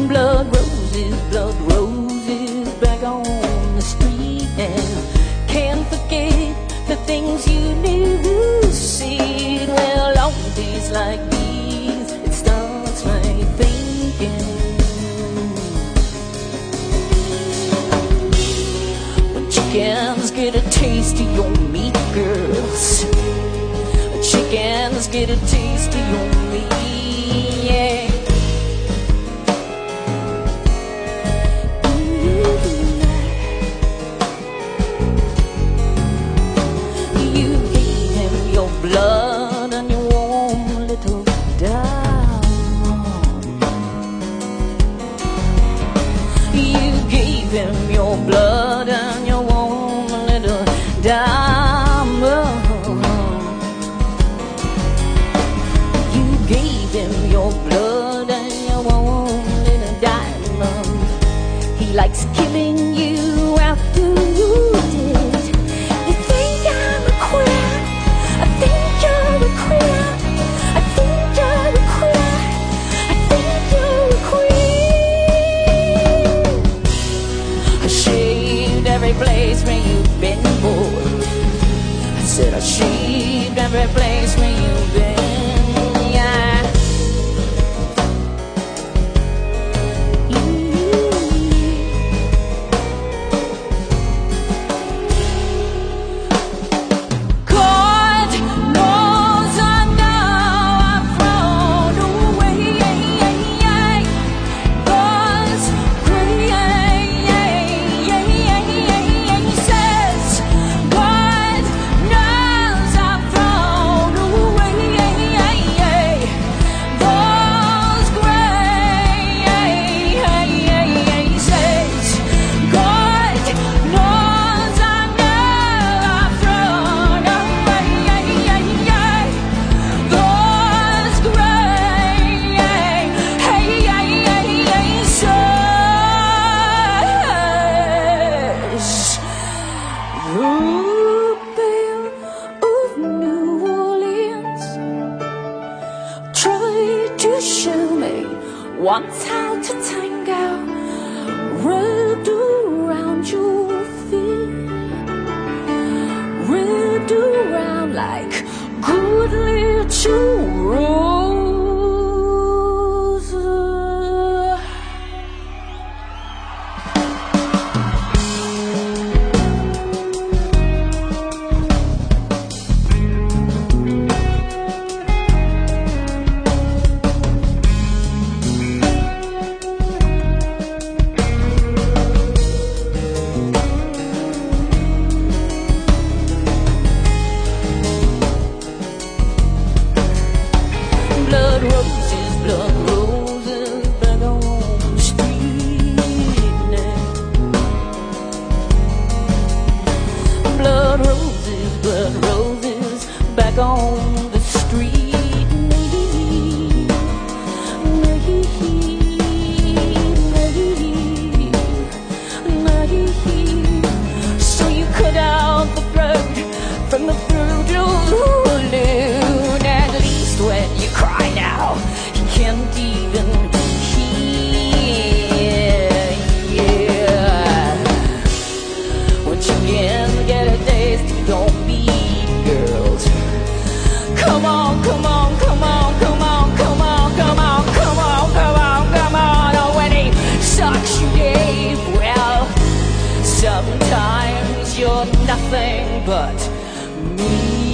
blood roses back on the street, and can't forget the things you knew. See, well, on days like these, it starts my thinking. When chickens get a taste of your meat, girls, chickens get a taste of your meat, yeah. Blood and your warm little diamond. You gave him your blood and your warm little diamond. You gave him your blood and your warm little diamond. He likes killing you after you did. You think I'm a queer? I think you're a queer. I think you're a queer. I think you're a queer. I shaved every place where you've been, boy. I said I shaved every place where you've been, yeah. Once how to tango wrapped around your feet, wrapped around like good little roses. Blood roses back on the street now. Blood roses back on the street. So you cut out the blood from the brutal loon. At least when you cry now, he can't even hear. Yeah. When chickens get a taste of your meat, girls, come on, come on, come on, come on, come on, come on, come on, come on, come on. Oh, when he sucks you deep, well, sometimes you're nothing but me.